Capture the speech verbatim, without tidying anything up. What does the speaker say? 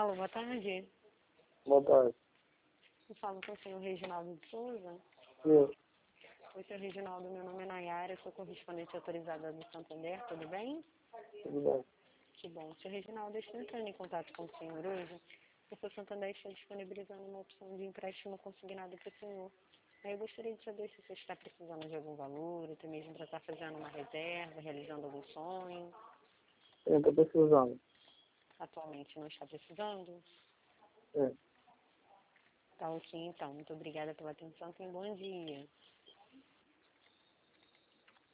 Alô, boa tarde. Boa tarde. Eu falo com o senhor Reginaldo de Souza. Sim, Oi, senhor Reginaldo, meu nome é Nayara, sou correspondente autorizada do Santander, tudo bem? tudo bem. Que bom. Senhor Reginaldo, eu estou entrando em contato com o senhor hoje, porque o Santander está disponibilizando uma opção de empréstimo consignado para o senhor. Aí eu gostaria de saber se você está precisando de algum valor, até mesmo para estar fazendo uma reserva, realizando algum sonho. Eu estou precisando. Atualmente não está precisando? É. Tá ok, então. Muito obrigada pela atenção. Tenha um bom dia.